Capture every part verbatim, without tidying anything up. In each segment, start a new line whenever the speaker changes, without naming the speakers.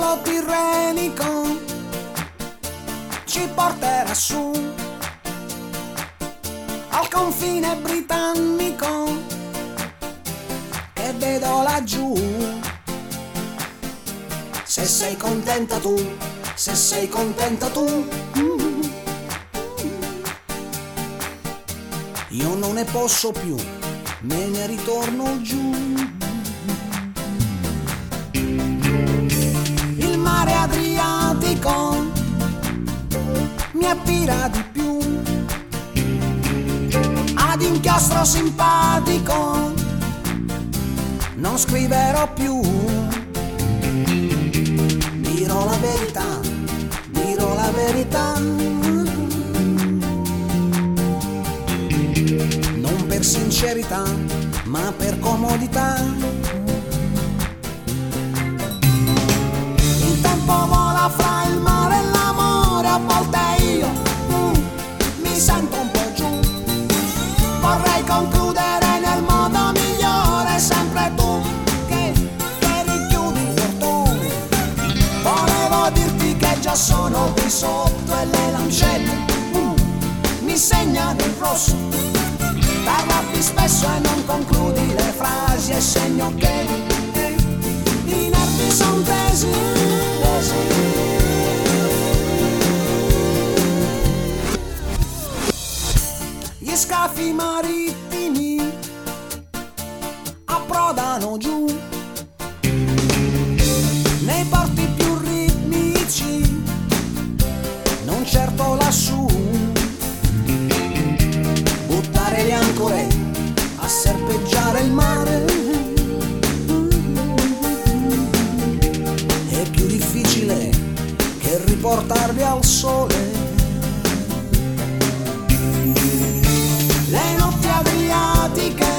l'ago tirrenico ci porterà su al confine britannico che vedo laggiù. Se sei contenta tu, se sei contenta tu, io non ne posso più, me ne ritorno giù. Il mare Adriatico mi attira di più, ad inchiostro simpatico non scriverò più. Dirò la verità, dirò la verità, non per sincerità, ma per comodità. Il tempo vola fra il mare e l'amore, a volte io mm, mi sento un po' giù. Vorrei concludere nel modo migliore, sempre tu che, che richiudi il portone. Volevo dirti che già sono qui sotto e le lancette mm, mi segnano il rosso. Parli spesso e non concludi le frasi, e segno che eh, i nervi son tesi, tesi. Gli scafi marittimi approdano giù nei porti più ritmici, non certo lassù. Buttare le ancore a serpeggiare il mare è più difficile che riportarli al sole. Le notti adriatiche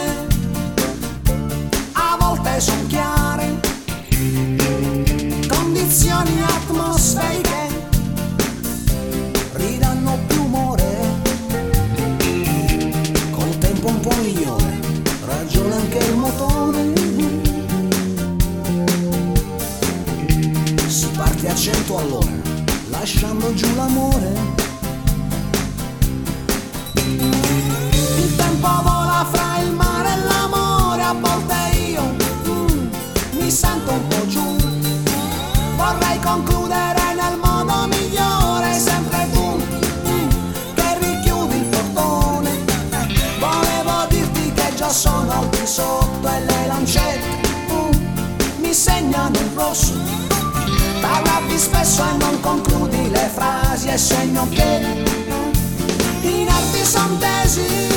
a volte son chiare, condizioni atmosferiche ridanno più umore. Col tempo un po' migliore ragiona anche il motore. Si parte a cento all'ora lasciando giù l'amore. Il tempo vola fra il mare e l'amore, a volte io mm, mi sento un po' giù. Vorrei concludere nel modo migliore, sempre tu mm, che richiudi il portone. Volevo dirti che già sono al di sotto e le lancette mm, mi segnano il rosso. Parli spesso e non concludi le frasi, e segno che i nervi son tesi.